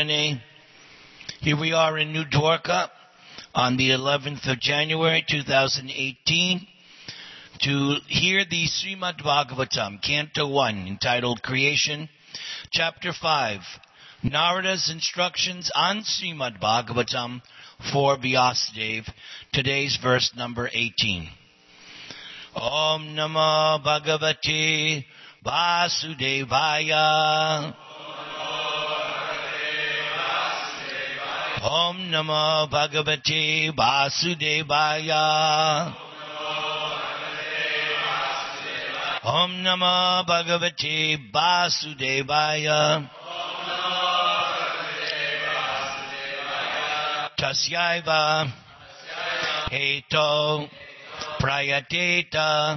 Rene. Here we are in New Dwarka on the 11th of January 2018 to hear the Srimad Bhagavatam, Canto 1, entitled Creation, Chapter 5, Narada's Instructions on Srimad Bhagavatam for Vyasadeva, today's verse number 18. Om Namo Bhagavate Vasudevaya. Om Namo Bhagavate Vasudevaya. Om Namo Bhagavate Vasudevaya. Tasyaiva Heto Prayateta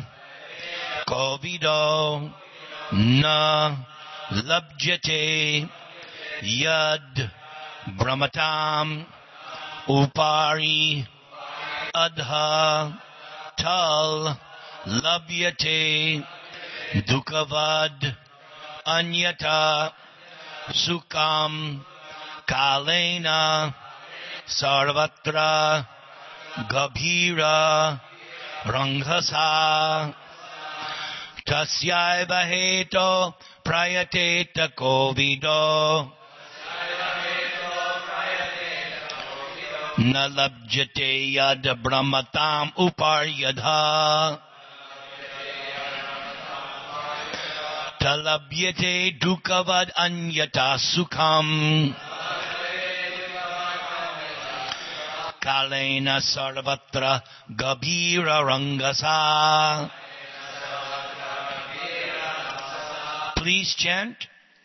Kovido Na Labjate Yad Brahmatam Upari Adha Tal Labhyate Dukavad Anyata Sukam Kalena Sarvatra Gabhira Ranghasa Tasyaiva Heto Prayateta Kovido Nalabjate Yad Brahmatam Uparyadha Talabhyate Dukavad Anyata Sukham Kalena Sarvatra Gabhira Rangasa. Please chant.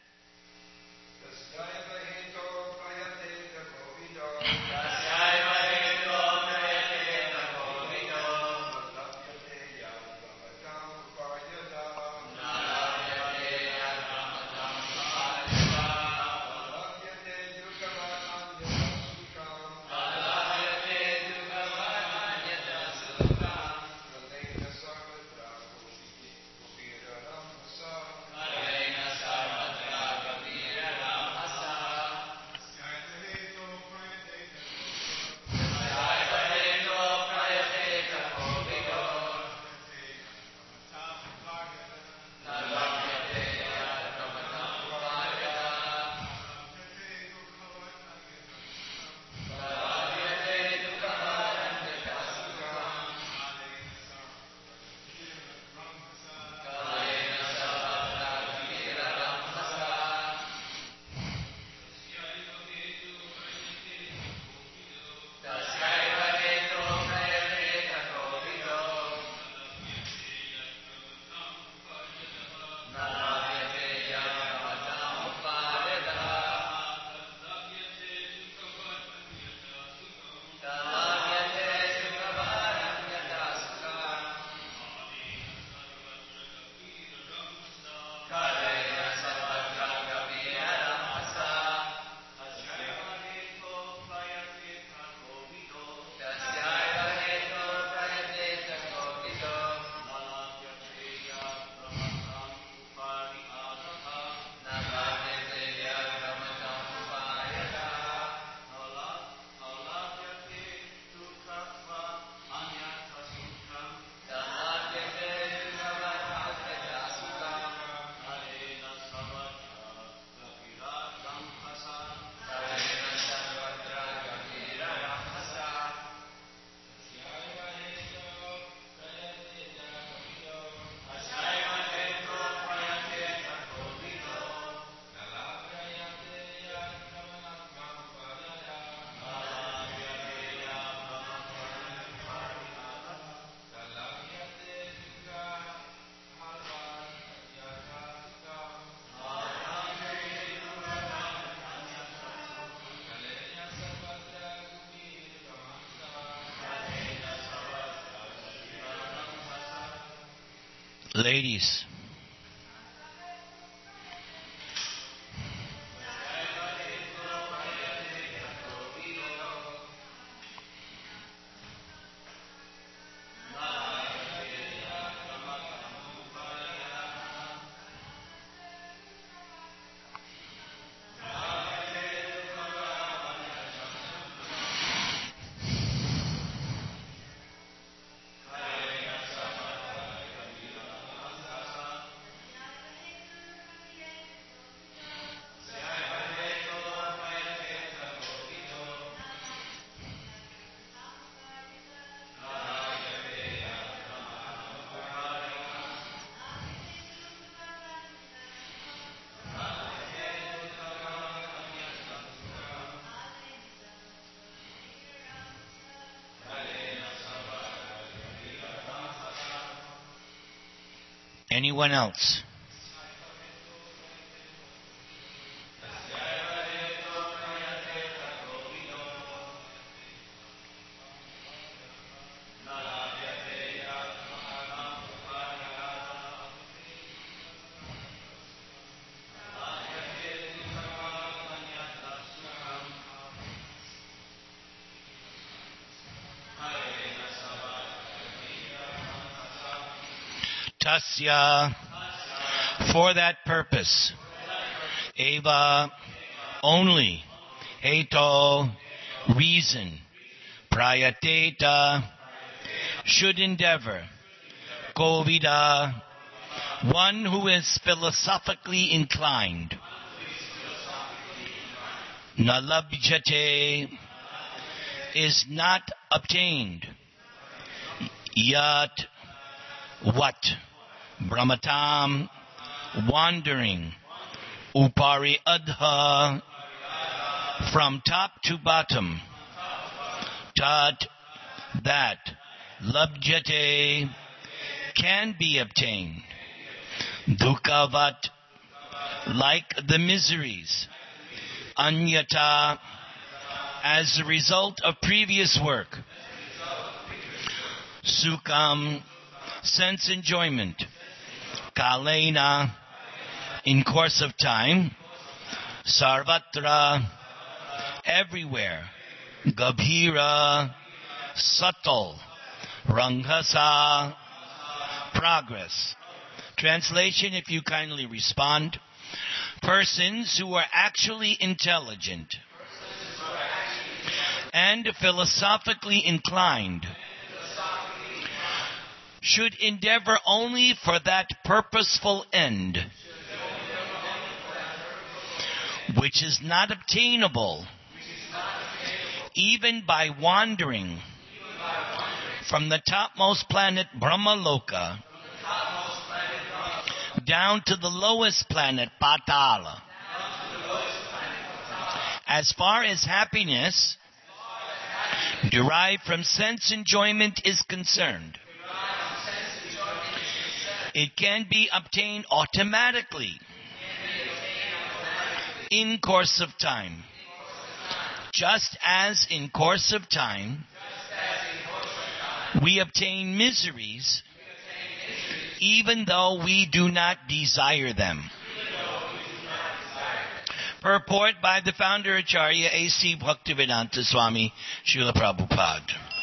Ladies, Anyone else? Tasya, for that purpose, eva, only, heto, reason, prayateta, should endeavor, kovida, one who is philosophically inclined, nalabjate, is not obtained, yat, what? Brahmatam, wandering, upari adha, from top to bottom, tat, that, labjate, can be obtained, dukhavat, like the miseries, anyata, as a result of previous work, sukham, sense enjoyment, kalena, in course of time, sarvatra, everywhere, gabhira, subtle, ranghasa, progress. Translation, if you kindly respond. Persons who are actually intelligent and philosophically inclined should endeavor only for that purposeful end, which is not obtainable even by wandering from the topmost planet Brahmaloka down to the lowest planet Patala. As far as happiness derived from sense enjoyment is concerned, it can be obtained automatically in course of time. Just as in course of time, we obtain miseries even though we do not desire them. Purport by the founder Acharya A.C. Bhaktivedanta Swami Srila Prabhupada.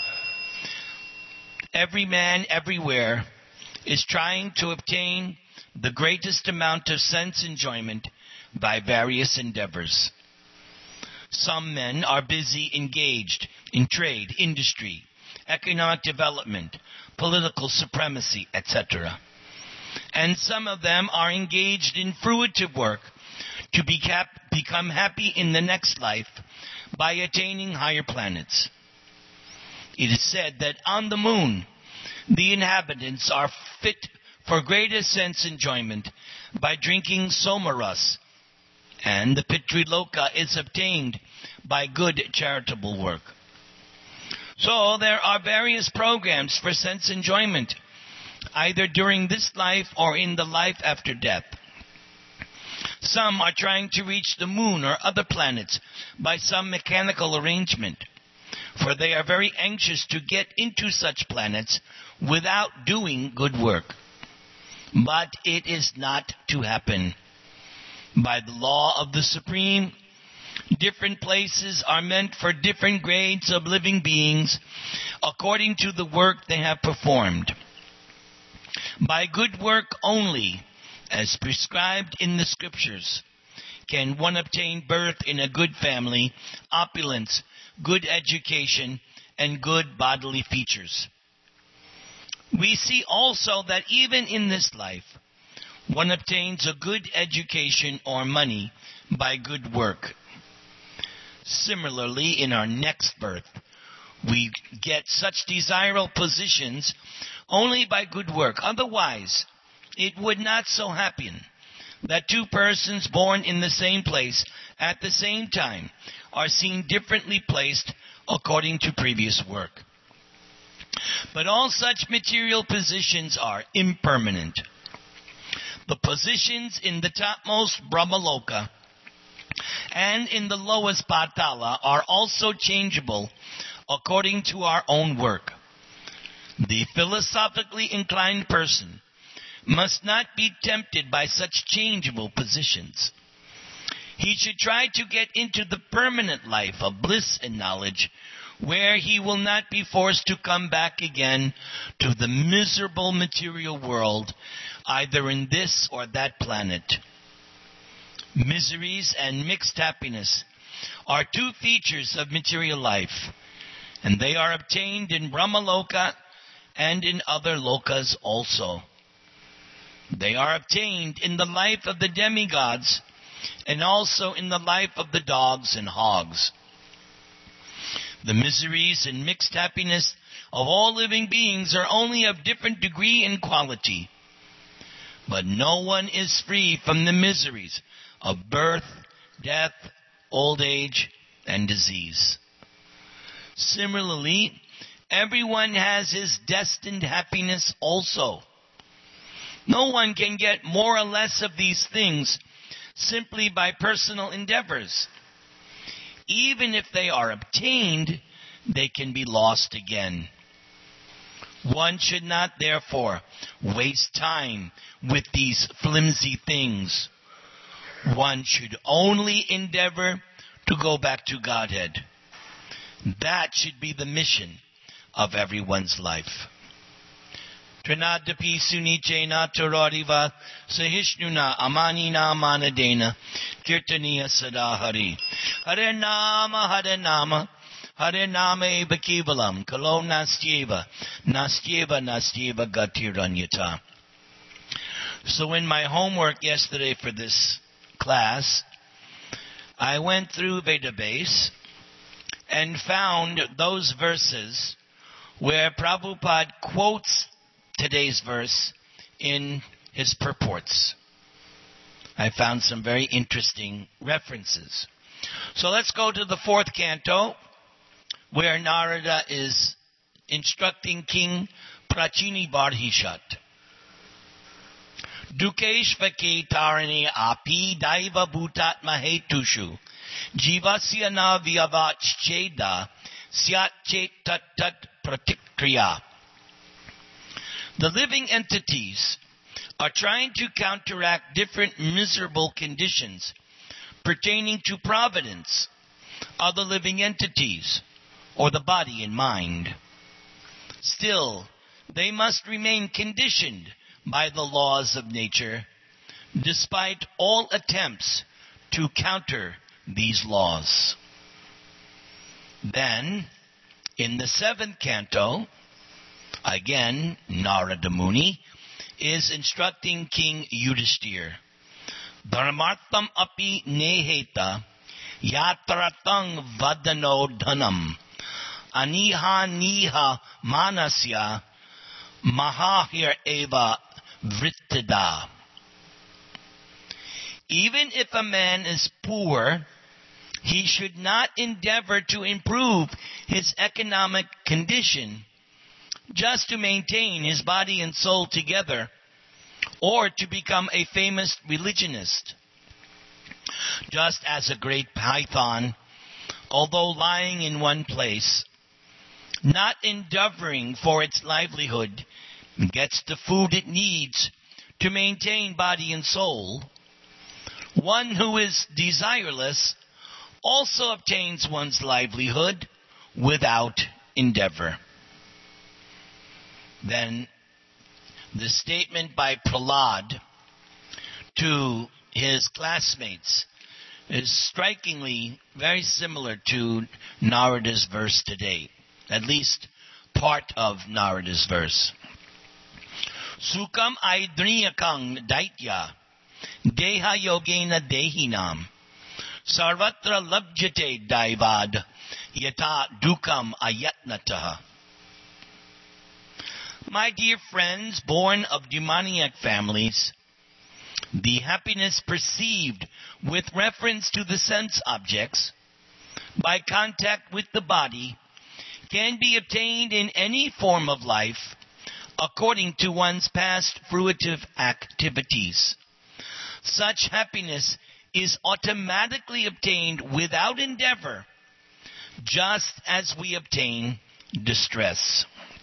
Every man everywhere is trying to obtain the greatest amount of sense enjoyment by various endeavors. Some men are busy engaged in trade, industry, economic development, political supremacy, etc. And some of them are engaged in fruitive work to become happy in the next life by attaining higher planets. It is said that on the moon, the inhabitants are fit for greater sense enjoyment by drinking somaras, and the Pitriloka is obtained by good charitable work. So there are various programs for sense enjoyment, either during this life or in the life after death. Some are trying to reach the moon or other planets by some mechanical arrangement, for they are very anxious to get into such planets without doing good work. But it is not to happen. By the law of the Supreme, different places are meant for different grades of living beings according to the work they have performed. By good work only, as prescribed in the scriptures, can one obtain birth in a good family, opulence, good education, and good bodily features. We see also that even in this life, one obtains a good education or money by good work. Similarly, in our next birth, we get such desirable positions only by good work. Otherwise, it would not so happen that two persons born in the same place at the same time are seen differently placed according to previous work. But all such material positions are impermanent. The positions in the topmost Brahmaloka and in the lowest Patala are also changeable according to our own work. The philosophically inclined person must not be tempted by such changeable positions. He should try to get into the permanent life of bliss and knowledge, where he will not be forced to come back again to the miserable material world, either in this or that planet. Miseries and mixed happiness are two features of material life, and they are obtained in Brahmaloka and in other lokas also. They are obtained in the life of the demigods and also in the life of the dogs and hogs. The miseries and mixed happiness of all living beings are only of different degree and quality. But no one is free from the miseries of birth, death, old age, and disease. Similarly, everyone has his destined happiness also. No one can get more or less of these things simply by personal endeavors. Even if they are obtained, they can be lost again. One should not, therefore, waste time with these flimsy things. One should only endeavor to go back to Godhead. That should be the mission of everyone's life. Trinadapi sunichena torariva sahishnuna amanina manadena kirtaniya sadahari. Hare nama hare nama hare nama eva kevalam kalo nastyeva gatiranyata. So in my homework yesterday for this class, I went through Vedabase and found those verses where Prabhupada quotes today's verse in his purports. I found some very interesting references. So let's go to the 4th canto, where Narada is instructing King Prachini Barhishat. Dukeshvake tarani api daiva bhutat mahetushu jivasya na vyavat cheda syat chet tat tat pratikriya. The living entities are trying to counteract different miserable conditions pertaining to providence of the living entities, or the body and mind. Still, they must remain conditioned by the laws of nature, despite all attempts to counter these laws. Then, in the 7th canto, again, Narada Muni is instructing King Yudhishthir. Dharmartham api neheta yatratang vadano dhanam aniha niha manasya mahahir eva vrittida. Even if a man is poor, he should not endeavor to improve his economic condition just to maintain his body and soul together, or to become a famous religionist. Just as a great python, although lying in one place, not endeavoring for its livelihood, gets the food it needs to maintain body and soul, one who is desireless also obtains one's livelihood without endeavor. Then the statement by Prahlad to his classmates is strikingly very similar to Narada's verse today, at least part of Narada's verse. Sukam aidriyakang daitya deha yogena dehinam sarvatra labjate daivad yata dukam ayatnataha. My dear friends, born of demoniac families, the happiness perceived with reference to the sense objects by contact with the body can be obtained in any form of life according to one's past fruitive activities. Such happiness is automatically obtained without endeavor, just as we obtain distress.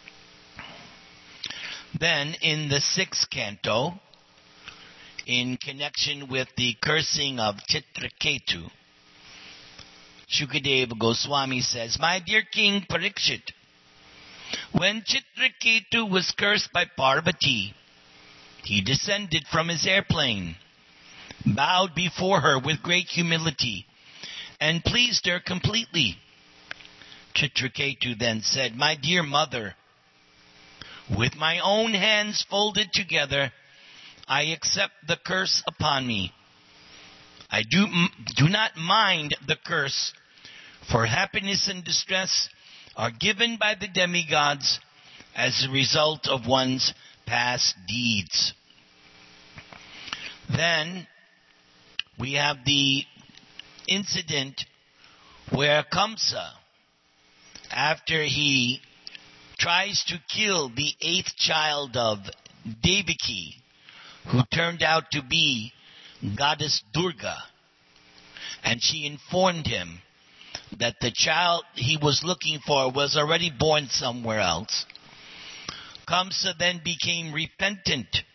Then, in the 6th canto, in connection with the cursing of Chitraketu, Shukadeva Goswami says, "My dear King Parikshit, when Chitraketu was cursed by Parvati, he descended from his airplane, bowed before her with great humility, and pleased her completely. Chitraketu then said, 'My dear mother, with my own hands folded together, I accept the curse upon me. I do not mind the curse, for happiness and distress are given by the demigods as a result of one's past deeds.'" Then we have the incident where Kamsa, after he tries to kill the 8th child of Devaki, who turned out to be goddess Durga, and she informed him that the child he was looking for was already born somewhere else, Kamsa then became repentant.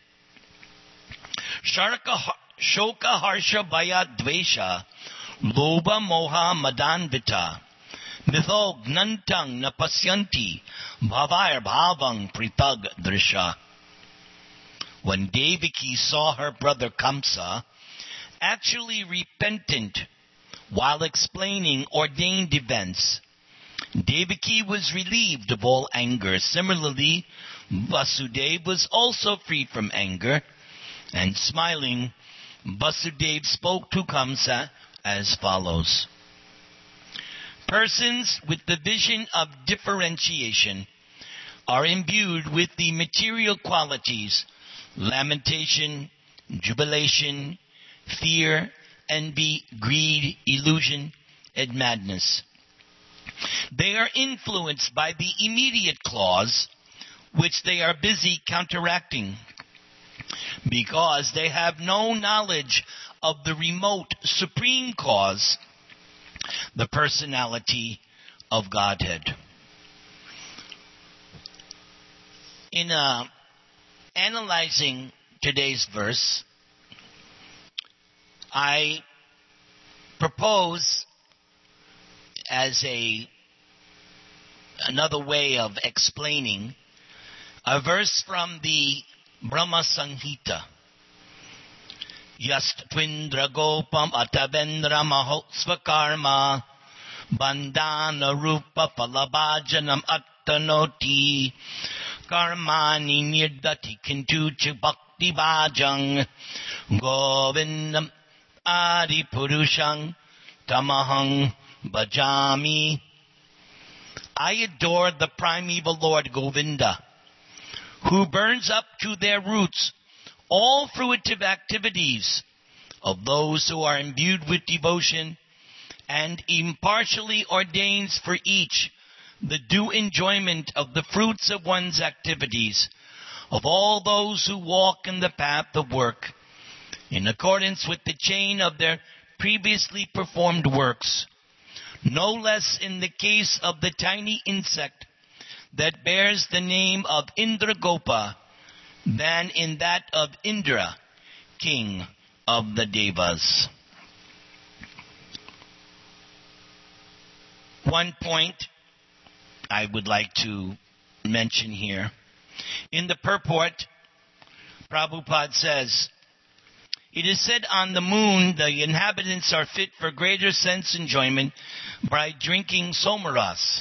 Shoka harsha bhaya dvesha loba moha madanvita mitho gnantang napasyanti bhavair bhavang pritag drisha. When Devaki saw her brother Kamsa actually repentant while explaining ordained events, Devaki was relieved of all anger. Similarly, Vasudeva was also free from anger, and smiling, Vasudeva spoke to Kamsa as follows: "Persons with the vision of differentiation are imbued with the material qualities lamentation, jubilation, fear, envy, greed, illusion, and madness. They are influenced by the immediate cause, which they are busy counteracting, because they have no knowledge of the remote supreme cause, the personality of Godhead." In analyzing today's verse, I propose as another way of explaining a verse from the Brahma Samhita. Yast twindra gopam atabendra mahotsvakarma bandana rupa palabhajanam attanoti karmani nirdati kintu ch bhakti bhajang govindam adi purushang tamahang bhajami. I adore the primeval Lord Govinda, who burns up to their roots all fruitive activities of those who are imbued with devotion, and impartially ordains for each the due enjoyment of the fruits of one's activities, of all those who walk in the path of work, in accordance with the chain of their previously performed works, no less in the case of the tiny insect that bears the name of Indragopa than in that of Indra, king of the Devas. One point I would like to mention here. In the purport, Prabhupada says, "It is said on the moon the inhabitants are fit for greater sense enjoyment by drinking somaras."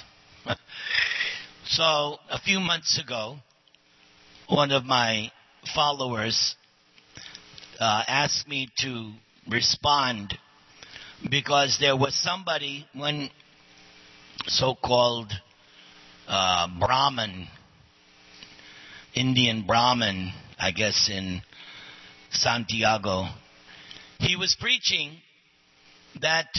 So, a few months ago, one of my followers asked me to respond because there was somebody, one so-called Brahmin, Indian Brahmin, I guess in Santiago. He was preaching that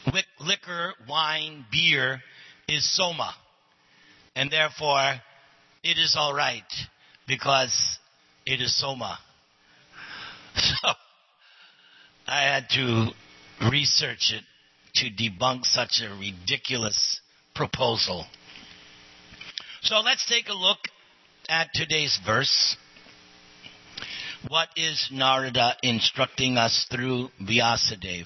liquor, wine, beer is soma, and therefore it is all right because it is Soma. So I had to research it to debunk such a ridiculous proposal. So let's take a look at today's verse. What is Narada instructing us through Vyasadeva?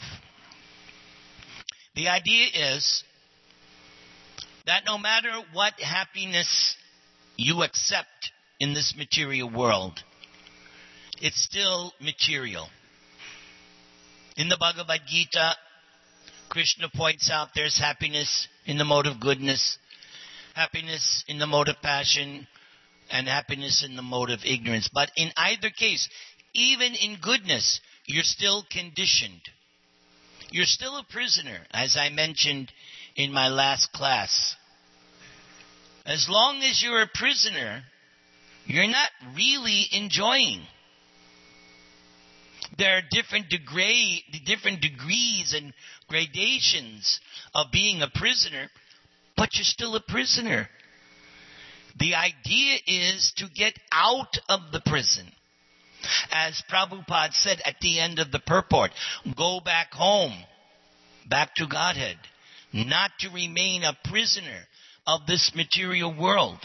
The idea is that no matter what happiness you accept in this material world, it's still material. In the Bhagavad Gita, Krishna points out there's happiness in the mode of goodness, happiness in the mode of passion, and happiness in the mode of ignorance. But in either case, even in goodness, you're still conditioned. You're still a prisoner, as I mentioned in my last class. As long as you're a prisoner, you're not really enjoying. There are different degrees and gradations of being a prisoner, but you're still a prisoner. The idea is to get out of the prison. As Prabhupada said at the end of the purport, go back home, back to Godhead, not to remain a prisoner of this material world.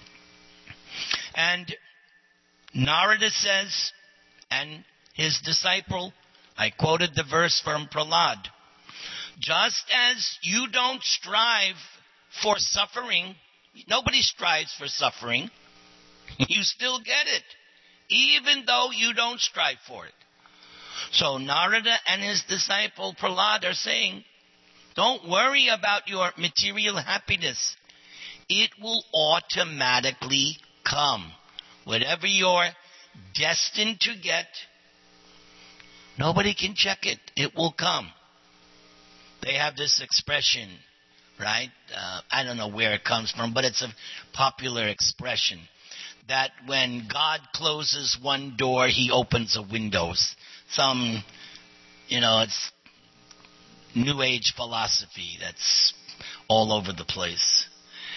And Narada says, and his disciple, I quoted the verse from Prahlad, just as you don't strive for suffering, nobody strives for suffering, you still get it, even though you don't strive for it. So Narada and his disciple Prahlad are saying, don't worry about your material happiness. It will automatically come. Whatever you're destined to get, nobody can check it. It will come. They have this expression, right? I don't know where it comes from, but it's a popular expression that when God closes one door, he opens a window. It's New Age philosophy that's all over the place.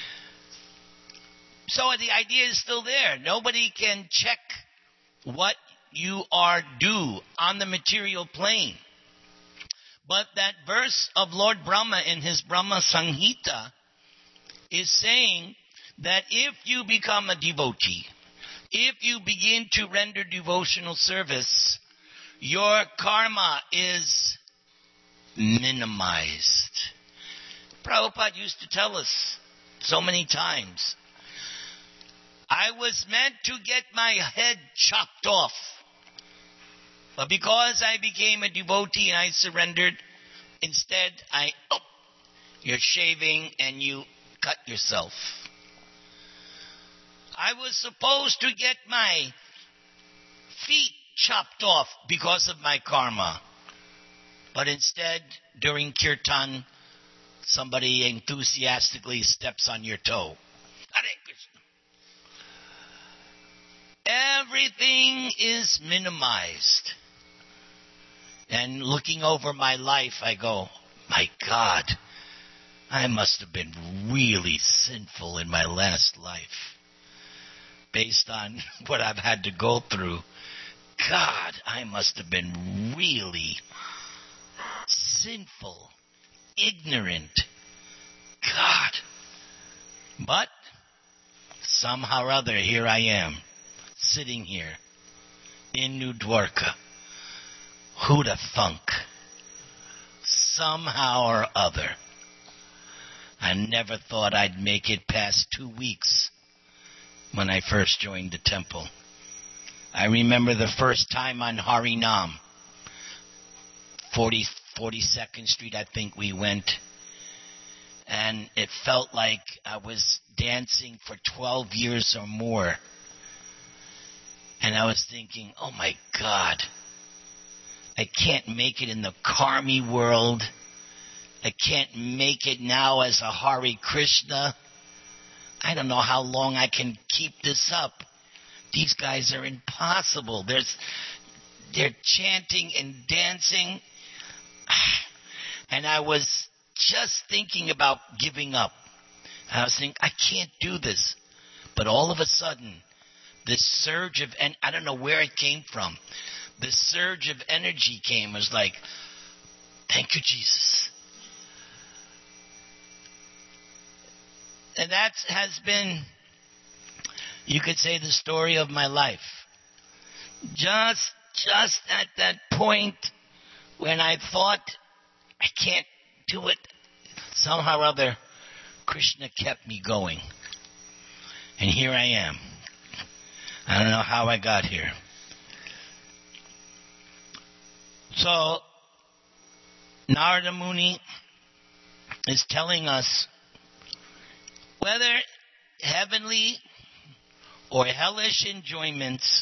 So the idea is still there. Nobody can check what you are due on the material plane. But that verse of Lord Brahma in his Brahma Samhita is saying that if you become a devotee, if you begin to render devotional service, your karma is minimized. Prabhupada used to tell us so many times, I was meant to get my head chopped off. But because I became a devotee and I surrendered, instead you're shaving and you cut yourself. I was supposed to get my feet chopped off because of my karma. But instead, during kirtan, somebody enthusiastically steps on your toe. Hare Krishna. Everything is minimized. And looking over my life, I go, my God, I must have been really sinful in my last life. Based on what I've had to go through, God, I must have been really sinful, ignorant. God. But somehow or other, here I am, sitting here in New Dwarka. Who'd have thunk? Somehow or other. I never thought I'd make it past 2 weeks when I first joined the temple. I remember the first time on Harinam, 42nd Street, I think we went. And it felt like I was dancing for 12 years or more. And I was thinking, oh my God, I can't make it in the Karmi world. I can't make it now as a Hare Krishna. I don't know how long I can keep this up. These guys are impossible. They're chanting and dancing. And I was just thinking about giving up. I was thinking, I can't do this. But all of a sudden, this surge of, and I don't know where it came from, this surge of energy came. It was like, thank you, Jesus. And that has been, you could say, the story of my life. Just at that point when I thought I can't do it, somehow or other, Krishna kept me going. And here I am. I don't know how I got here. So, Narada Muni is telling us whether heavenly or hellish enjoyments,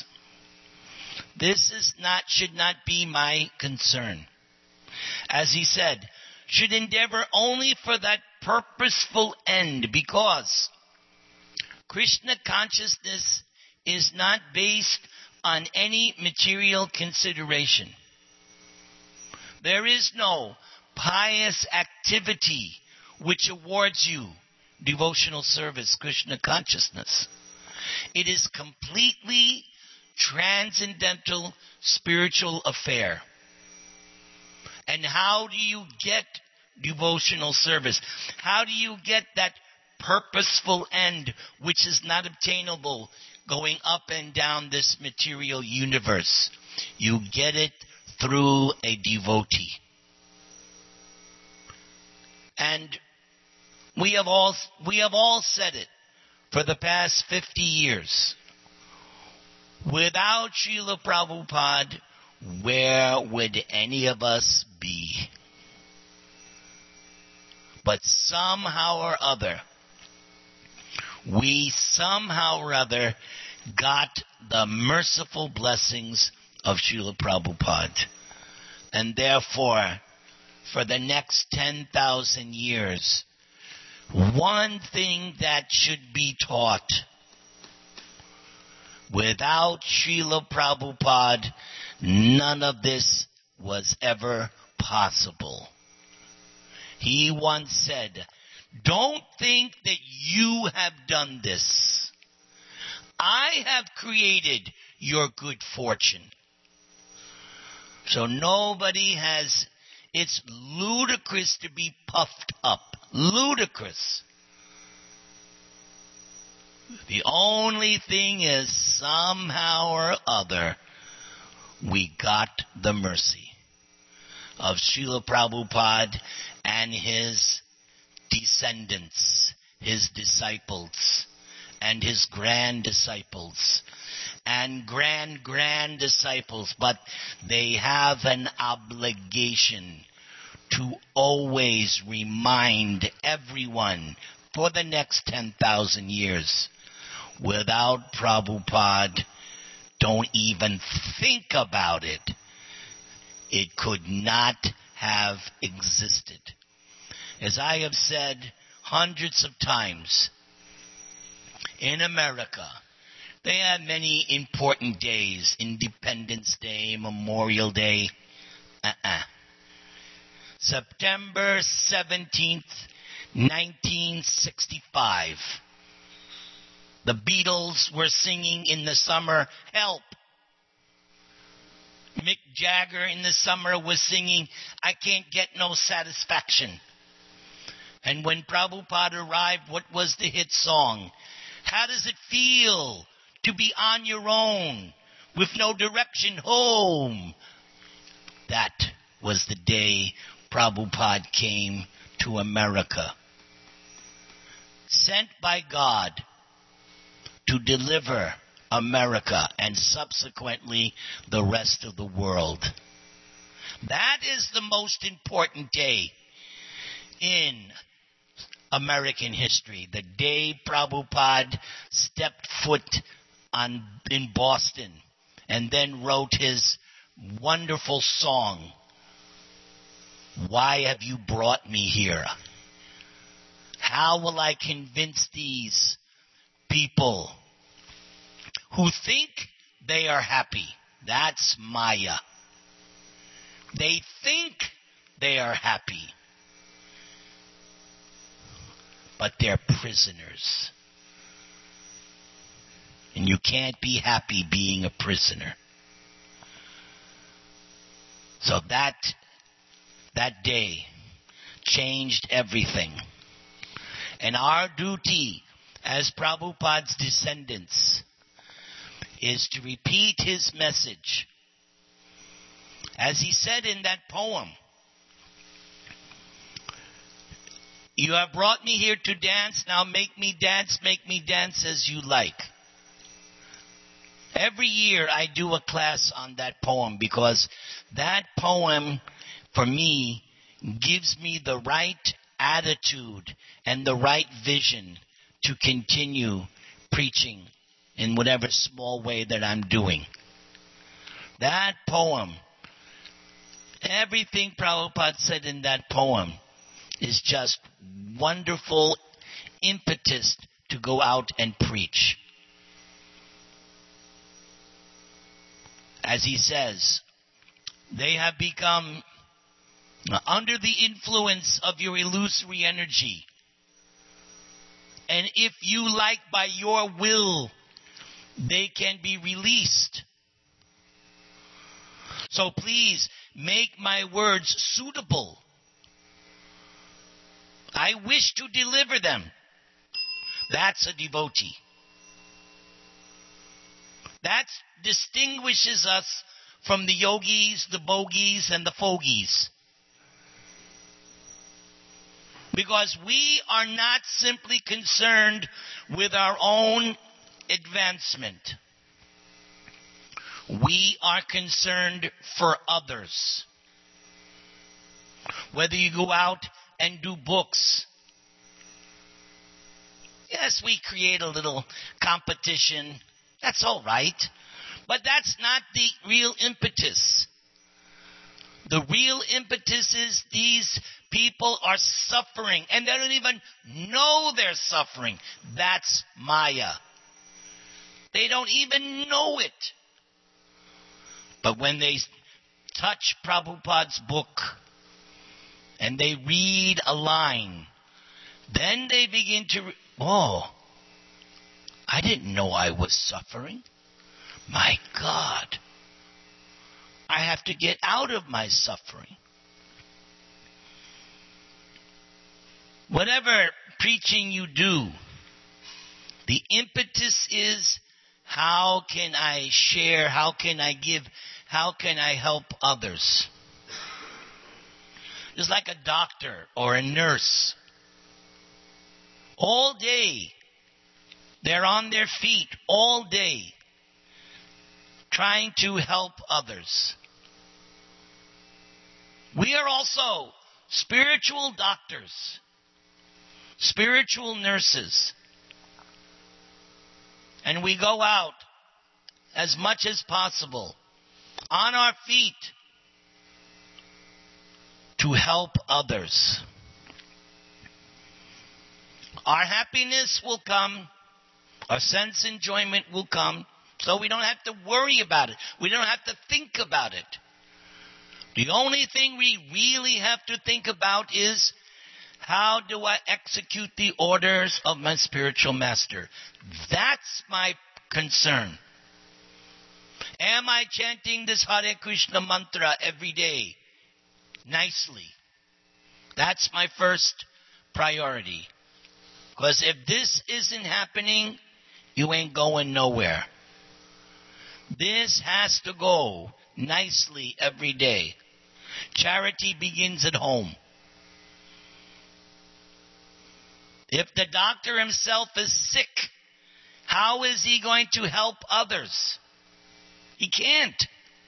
should not be my concern. As he said, should endeavor only for that purposeful end, because Krishna consciousness is not based on any material consideration. There is no pious activity which awards you devotional service, Krishna consciousness. It is completely transcendental spiritual affair. And how do you get devotional service? How do you get that purposeful end which is not obtainable going up and down this material universe? You get it through a devotee. And we have all said it for the past 50 years. Without Srila Prabhupada, where would any of us be? But somehow or other, we got the merciful blessings of Srila Prabhupada. And therefore, for the next 10,000 years, one thing that should be taught: without Srila Prabhupada, none of this was ever possible. He once said, don't think that you have done this. I have created your good fortune. So nobody has, it's ludicrous to be puffed up. Ludicrous. The only thing is, somehow or other, we got the mercy of Srila Prabhupada and his descendants, his disciples, and his grand disciples, and grand disciples. But they have an obligation to always remind everyone for the next 10,000 years, without Prabhupada, don't even think about it. It could not have existed. As I have said hundreds of times, in America, they have many important days: Independence Day, Memorial Day. September 17th, 1965. The Beatles were singing in the summer, Help. Mick Jagger in the summer was singing, I Can't Get No Satisfaction. And when Prabhupada arrived, what was the hit song? How does it feel to be on your own with no direction home? That was the day Prabhupada came to America, sent by God to deliver America and subsequently the rest of the world. That is the most important day in American history. The day Prabhupada stepped foot in Boston and then wrote his wonderful song, Why Have You Brought Me Here? How will I convince these people who think they are happy? That's Maya. They think they are happy, but they're prisoners. And you can't be happy being a prisoner. So that day changed everything. And our duty as Prabhupada's descendants is to repeat his message. As he said in that poem, you have brought me here to dance, now make me dance as you like. Every year I do a class on that poem because that poem, for me, gives me the right attitude and the right vision to continue preaching in whatever small way that I'm doing. That poem, everything Prabhupada said in that poem is just wonderful impetus to go out and preach. As he says, they have become under the influence of your illusory energy. And if you like, by your will, they can be released. So please make my words suitable. I wish to deliver them. That's a devotee. That distinguishes us from the yogis, the bogies, and the fogies. Because we are not simply concerned with our own advancement. We are concerned for others. Whether you go out and do books. Yes, we create a little competition. That's all right. But that's not the real impetus. The real impetus is these people are suffering and they don't even know they're suffering. That's Maya. They don't even know it. But when they touch Prabhupada's book and they read a line, then they begin to, I didn't know I was suffering. My God. I have to get out of my suffering. Whatever preaching you do, the impetus is, how can I share, how can I give, how can I help others? Just like a doctor or a nurse. All day, they're on their feet all day, trying to help others. We are also spiritual doctors, spiritual nurses. And we go out as much as possible on our feet to help others. Our happiness will come. Our sense enjoyment will come. So we don't have to worry about it. We don't have to think about it. The only thing we really have to think about is, how do I execute the orders of my spiritual master? That's my concern. Am I chanting this Hare Krishna mantra every day nicely? That's my first priority. Because if this isn't happening, you ain't going nowhere. This has to go nicely every day. Charity begins at home. If the doctor himself is sick, how is he going to help others? He can't.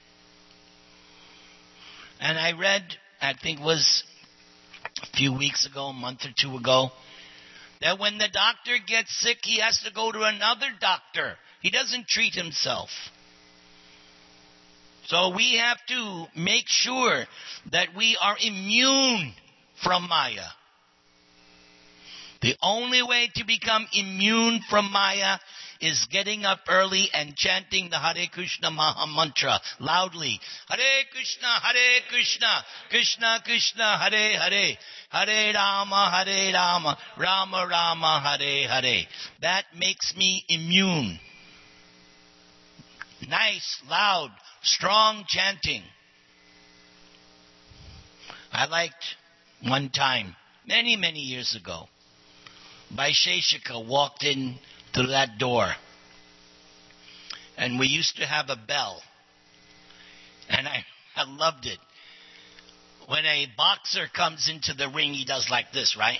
And I read, I think it was a few weeks ago, a month or two ago, that when the doctor gets sick, he has to go to another doctor. He doesn't treat himself. So we have to make sure that we are immune from Maya. The only way to become immune from Maya is getting up early and chanting the Hare Krishna Maha Mantra loudly. Hare Krishna, Krishna Krishna, Hare Hare, Hare Rama, Rama Rama, Hare Hare. That makes me immune. Nice, loud, strong chanting. I liked one time, many, many years ago, Vaisheshika walked in through that door. And we used to have a bell. And I loved it. When a boxer comes into the ring, he does like this, right?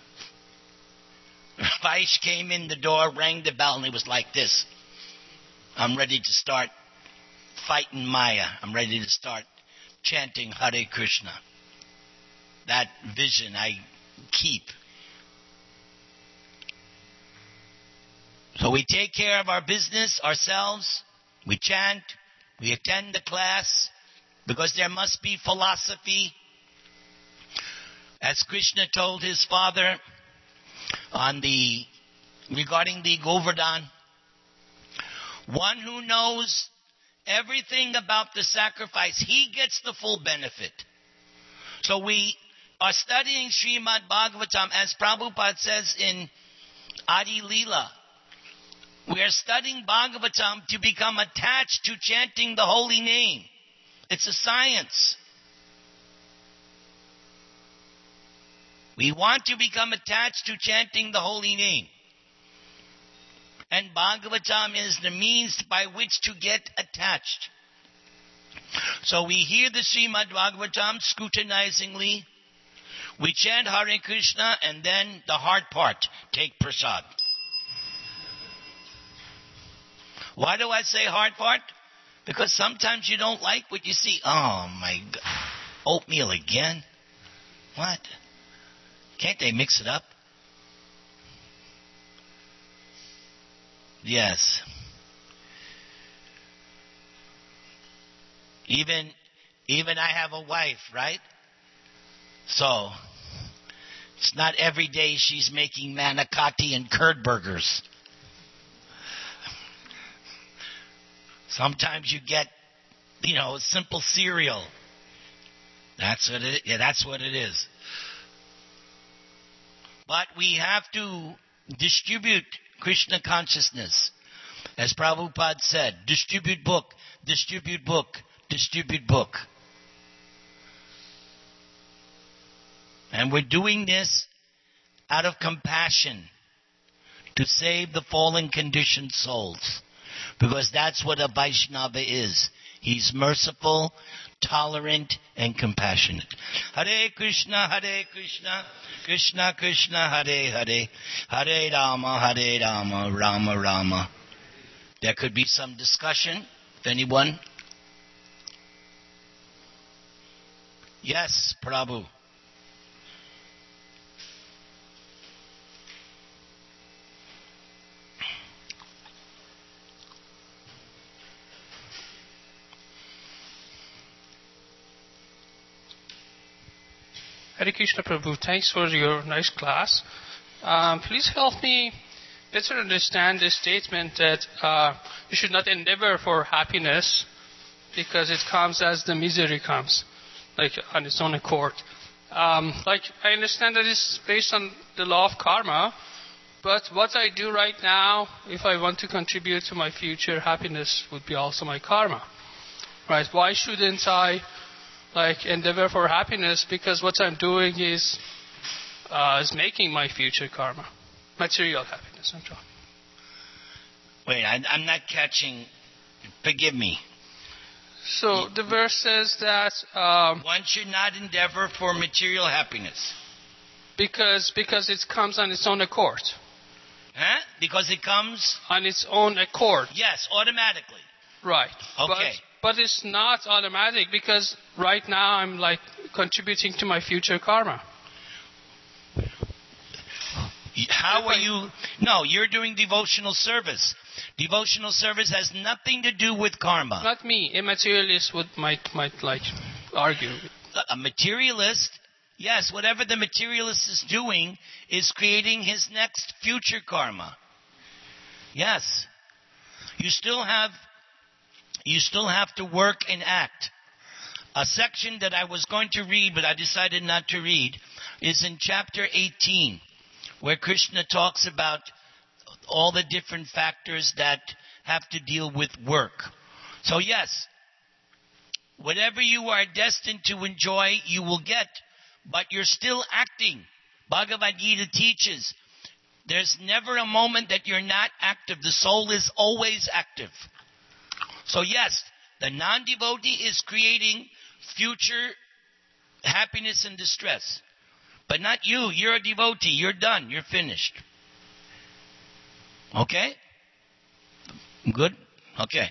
Vaish came in the door, rang the bell, and he was like this. I'm ready to start fighting Maya. I'm ready to start chanting Hare Krishna. That vision I keep. So we take care of our business ourselves. We chant. We attend the class. Because there must be philosophy. As Krishna told his father regarding the Govardhan, one who knows everything about the sacrifice, he gets the full benefit. So we are studying Srimad Bhagavatam, as Prabhupada says in Adi Leela. We are studying Bhagavatam to become attached to chanting the holy name. It's a science. We want to become attached to chanting the holy name. And Bhagavatam is the means by which to get attached. So we hear the Srimad Bhagavatam scrutinizingly. We chant Hare Krishna, and then the hard part, take prasad. Why do I say hard part? Because sometimes you don't like what you see. Oh my God. Oatmeal again? What? Can't they mix it up? Yes. Even I have a wife, right? So, it's not every day she's making manicotti and curd burgers. Sometimes you get, simple cereal. That's what it is. But we have to distribute Krishna consciousness. As Prabhupada said, distribute book, distribute book, distribute book. And we're doing this out of compassion to save the fallen conditioned souls. Because that's what a Vaishnava is. He's merciful, tolerant, and compassionate. Hare Krishna, Krishna Krishna, Hare Hare, Hare Rama, Rama Rama. There could be some discussion, if anyone. Yes, Prabhu. Hare Krishna Prabhu, thanks for your nice class. Please help me better understand this statement that you should not endeavor for happiness because it comes as the misery comes, like on its own accord. I understand that it's based on the law of karma, but what I do right now, if I want to contribute to my future happiness, would be also my karma. Right? Why shouldn't I endeavor for happiness, because what I'm doing is making my future karma, material happiness. I'm talking. Wait, I'm not catching. Forgive me. So the verse says that one should not endeavor for material happiness because it comes on its own accord. Huh? Because it comes on its own accord. Yes, automatically. Right. Okay. But it's not automatic because right now I'm contributing to my future karma. How are you? No, you're doing devotional service. Devotional service has nothing to do with karma. Not me. A materialist might argue. A materialist, yes, whatever the materialist is doing is creating his next future karma. Yes. You still have to work and act. A section that I was going to read, but I decided not to read, is in chapter 18, where Krishna talks about all the different factors that have to deal with work. So yes, whatever you are destined to enjoy, you will get, but you're still acting. Bhagavad Gita teaches there's never a moment that you're not active. The soul is always active. So yes, the non-devotee is creating future happiness and distress. But not you. You're a devotee. You're done. You're finished. Okay? Good? Okay.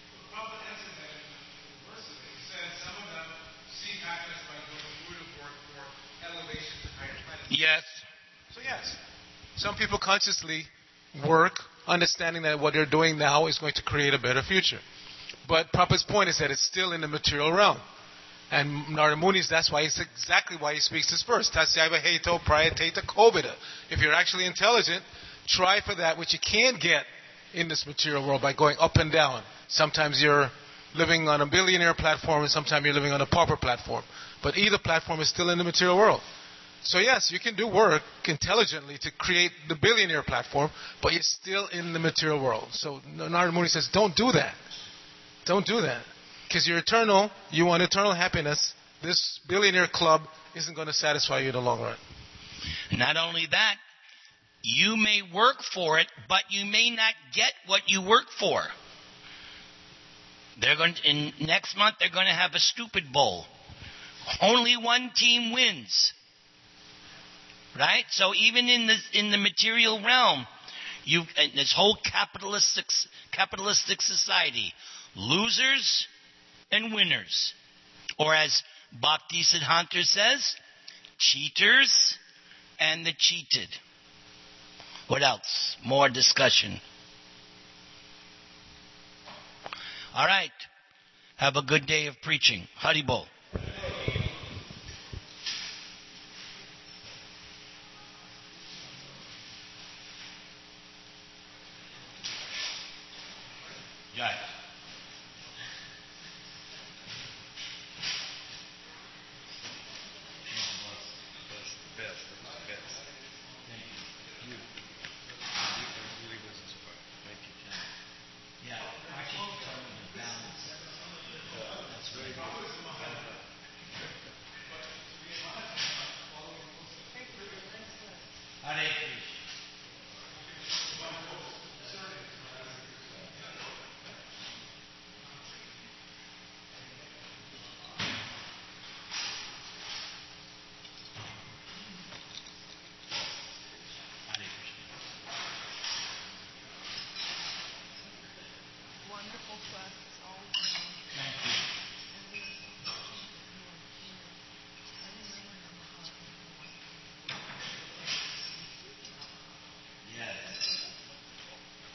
Yes. So yes, some people consciously work, understanding that what they're doing now is going to create a better future. But Prabhupada's point is that it's still in the material realm. And Narada Muni's, that's exactly why he speaks this verse. Tasyaiva heto prayateta kovida. If you're actually intelligent, try for that which you can get in this material world by going up and down. Sometimes you're living on a billionaire platform and sometimes you're living on a pauper platform. But either platform is still in the material world. So yes, you can do work intelligently to create the billionaire platform, but you're still in the material world. So Narada Muni says, don't do that. Don't do that. Because you're eternal, you want eternal happiness. This billionaire club isn't going to satisfy you in the long run. Not only that, you may work for it, but you may not get what you work for. Next month they're going to have a stupid bowl. Only one team wins. Right? So even in the material realm, this whole capitalistic society, losers and winners. Or as Bhakti Siddhanta says, cheaters and the cheated. What else? More discussion. All right. Have a good day of preaching. Haribol. Jai. Hare Krishna. Wonderful class as always. Thank you.